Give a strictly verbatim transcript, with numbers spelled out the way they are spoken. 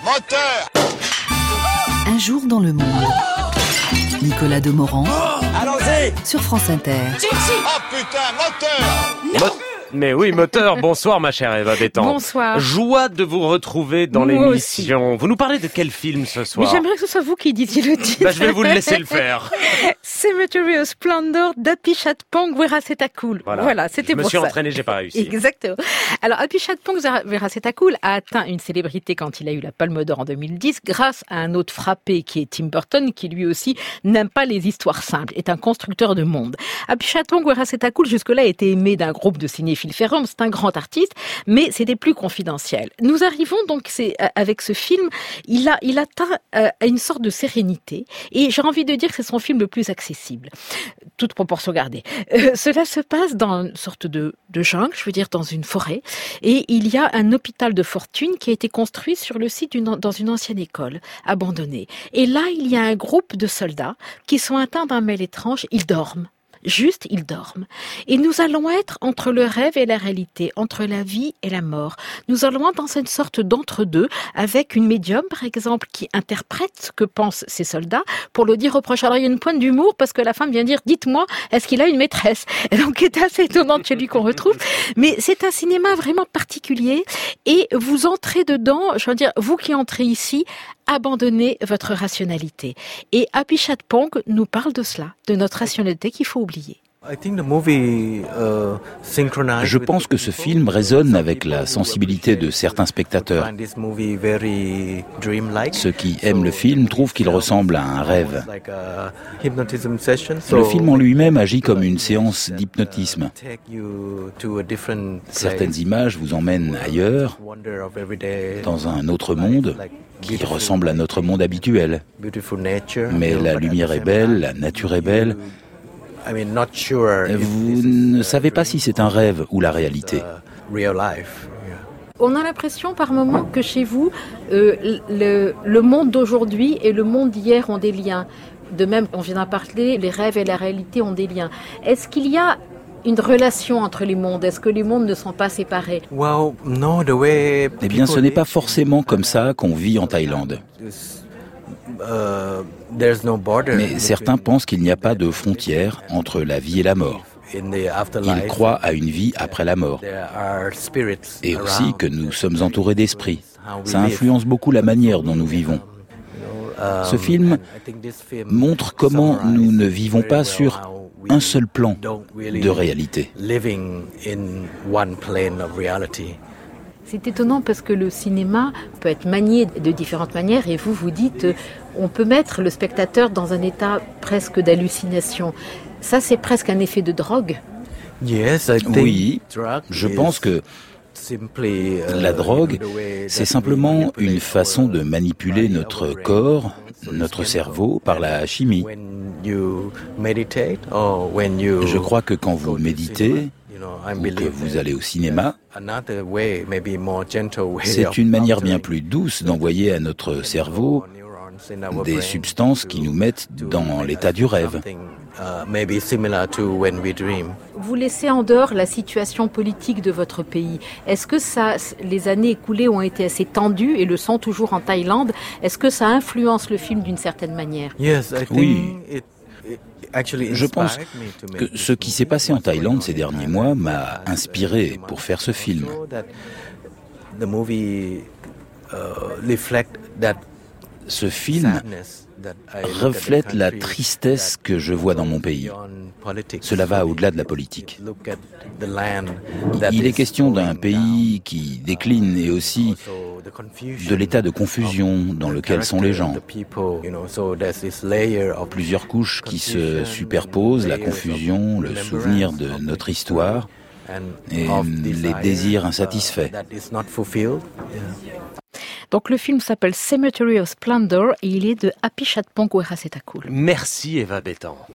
Moteur. Un jour dans le monde. Nicolas Demorand. Oh, allons-y. Sur France Inter. Oh putain, moteur. Mo- Mais oui, moteur, bonsoir ma chère Eva Bétan. Bonsoir. Joie de vous retrouver dans Moi l'émission. Vous nous parlez de quel film ce Mais soir? j'aimerais que ce soit vous qui disiez le titre. Bah, je vais vous le laisser le faire. Cemetery of Splendor d'Apichatpong Weerasethakul. Voilà, Voilà, c'était Je me pour suis ça. entraîné, j'ai pas réussi. Exactement. Alors, Apichatpong Weerasethakul a atteint une célébrité quand il a eu la Palme d'Or en deux mille dix grâce à un autre frappé qui est Tim Burton, qui lui aussi n'aime pas les histoires simples, est un constructeur de monde. Apichatpong Weerasethakul jusque-là était aimé d'un groupe de cinéphiles fervents, c'est un grand artiste, mais c'était plus confidentiel. Nous arrivons donc, c'est avec ce film, il a, il atteint euh, une sorte de sérénité, et j'ai envie de dire que c'est son film le plus accessible, toute proportion gardée. Euh, cela se passe dans une sorte de, de jungle, je veux dire dans une forêt, et il y a un hôpital de fortune qui a été construit sur le site d'une, dans une ancienne école abandonnée. Et là, il y a un groupe de soldats qui sont atteints d'un mal étrange, ils dorment. Juste, ils dorment. Et nous allons être entre le rêve et la réalité, entre la vie et la mort. Nous allons être dans une sorte d'entre-deux, avec une médium, par exemple, qui interprète ce que pensent ces soldats, pour le dire au proche. Alors, il y a une pointe d'humour, parce que la femme vient dire, dites-moi, est-ce qu'il a une maîtresse? Et donc, c'est assez étonnant de chez lui qu'on retrouve. Mais c'est un cinéma vraiment particulier, et vous entrez dedans, je veux dire, vous qui entrez ici, abandonnez votre rationalité. Et Apichatpong nous parle de cela, de notre rationalité qu'il faut oublier. Je pense que ce film résonne avec la sensibilité de certains spectateurs. Ceux qui aiment le film trouvent qu'il ressemble à un rêve. Le film en lui-même agit comme une séance d'hypnotisme. Certaines images vous emmènent ailleurs, dans un autre monde, qui ressemble à notre monde habituel. Mais la lumière est belle, la nature est belle. Vous ne savez pas si c'est un rêve ou la réalité. On a l'impression par moments que chez vous, euh, le, le monde d'aujourd'hui et le monde d'hier ont des liens. De même, on vient d'en parler, les rêves et la réalité ont des liens. Est-ce qu'il y a une relation entre les mondes? Est-ce que les mondes ne sont pas séparés? Eh bien, ce n'est pas forcément comme ça qu'on vit en Thaïlande. Mais certains pensent qu'il n'y a pas de frontière entre la vie et la mort. Ils croient à une vie après la mort. Et aussi que nous sommes entourés d'esprits. Ça influence beaucoup la manière dont nous vivons. Ce film montre comment nous ne vivons pas sur un seul plan de réalité. C'est étonnant parce que le cinéma peut être manié de différentes manières et vous, vous dites, on peut mettre le spectateur dans un état presque d'hallucination. Ça, c'est presque un effet de drogue. Oui, je pense que la drogue, c'est simplement une façon de manipuler notre corps, notre cerveau par la chimie. Je crois que quand vous méditez, ou que vous allez au cinéma, c'est une manière bien plus douce d'envoyer à notre cerveau des substances qui nous mettent dans l'état du rêve. Vous laissez en dehors la situation politique de votre pays. Est-ce que ça, les années écoulées ont été assez tendues et le sont toujours en Thaïlande? Est-ce que ça influence le film d'une certaine manière? Oui. Je pense que ce qui s'est passé en Thaïlande ces derniers mois m'a inspiré pour faire ce film. Ce film reflète la tristesse que je vois dans mon pays. Cela va au-delà de la politique. Il est question d'un pays qui décline et aussi de l'état de confusion dans lequel sont les gens. Plusieurs couches qui se superposent, la confusion, le souvenir de notre histoire et les désirs insatisfaits. Donc le film s'appelle Cemetery of Splendor et il est de Apichatpong Weerasethakul. Merci Eva Bétan.